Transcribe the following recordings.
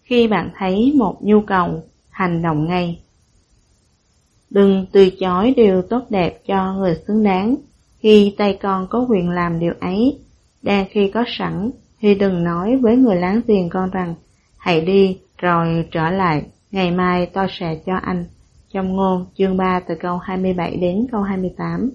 Khi bạn thấy một nhu cầu, hành động ngay. Đừng từ chối điều tốt đẹp cho người xứng đáng. Khi tay con có quyền làm điều ấy, đang khi có sẵn, thì đừng nói với người láng giềng con rằng, hãy đi rồi trở lại, ngày mai tôi sẽ cho anh. Châm ngôn chương 3 từ câu 27 đến câu 28.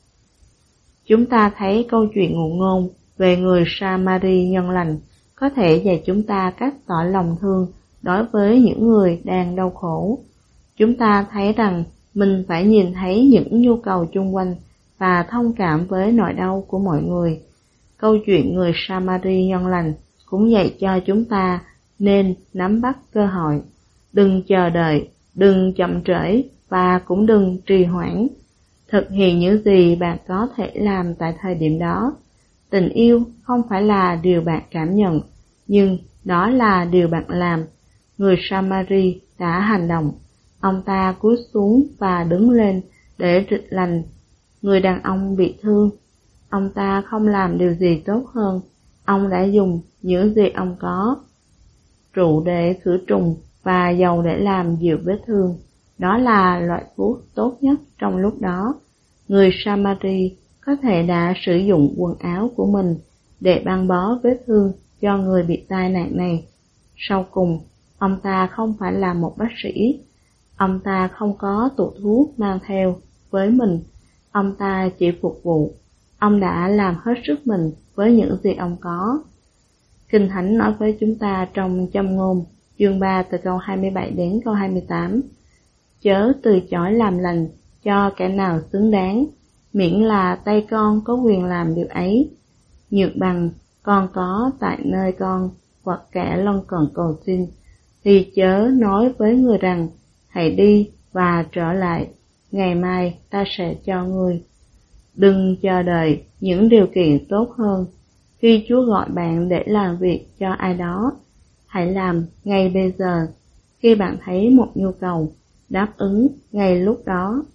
Chúng ta thấy câu chuyện ngụ ngôn về người Samari nhân lành có thể dạy chúng ta cách tỏ lòng thương đối với những người đang đau khổ. Chúng ta thấy rằng mình phải nhìn thấy những nhu cầu chung quanh và thông cảm với nỗi đau của mọi người. Câu chuyện người Samari nhân lành cũng dạy cho chúng ta nên nắm bắt cơ hội, đừng chờ đợi, đừng chậm trễ và cũng đừng trì hoãn. Thực hiện những gì bạn có thể làm tại thời điểm đó. Tình yêu không phải là điều bạn cảm nhận, nhưng đó là điều bạn làm. Người Samari đã hành động. Ông ta cúi xuống và đứng lên để rịch lành người đàn ông bị thương. Ông ta không làm điều gì tốt hơn. Ông đã dùng những gì ông có, rượu để khử trùng và dầu để làm dịu vết thương. Đó là loại thuốc tốt nhất trong lúc đó. Người Samari có thể đã sử dụng quần áo của mình để băng bó vết thương cho người bị tai nạn này. Sau cùng, ông ta không phải là một bác sĩ. Ông ta không có tủ thuốc mang theo với mình. Ông ta chỉ phục vụ. Ông đã làm hết sức mình với những gì ông có. Kinh Thánh nói với chúng ta trong Châm ngôn chương 3 từ câu 27 đến câu 28. Chớ từ chối làm lành cho kẻ nào xứng đáng, miễn là tay con có quyền làm điều ấy. Nhược bằng con có tại nơi con hoặc kẻ lân cận cầu xin, thì chớ nói với người rằng, hãy đi và trở lại, ngày mai ta sẽ cho ngươi. Đừng chờ đợi những điều kiện tốt hơn. Khi Chúa gọi bạn để làm việc cho ai đó, hãy làm ngay bây giờ. Khi bạn thấy một nhu cầu, đáp ứng ngay lúc đó.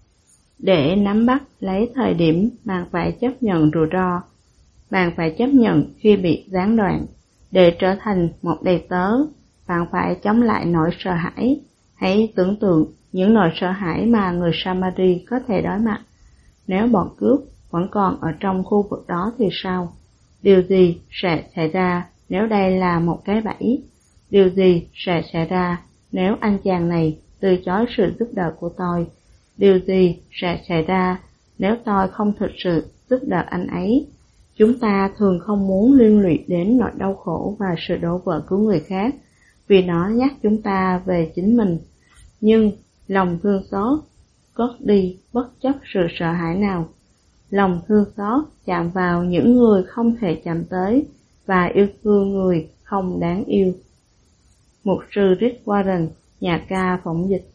Để nắm bắt lấy thời điểm, bạn phải chấp nhận rủi ro. Bạn phải chấp nhận khi bị gián đoạn. Để trở thành một đầy tớ, bạn phải chống lại nỗi sợ hãi. Hãy tưởng tượng những nỗi sợ hãi mà người Samari có thể đối mặt. Nếu bọn cướp vẫn còn ở trong khu vực đó thì sao? Điều gì sẽ xảy ra nếu đây là một cái bẫy? Điều gì sẽ xảy ra nếu anh chàng này từ chối sự giúp đỡ của tôi? Điều gì sẽ xảy ra nếu tôi không thực sự giúp đỡ anh ấy? Chúng ta thường không muốn liên lụy đến nỗi đau khổ và sự đổ vỡ của người khác, vì nó nhắc chúng ta về chính mình. Nhưng lòng thương xót cất đi bất chấp sự sợ hãi nào. Lòng thương xót chạm vào những người không thể chạm tới và yêu thương người không đáng yêu. Mục sư Rick Warren, nhà ca phỏng dịch.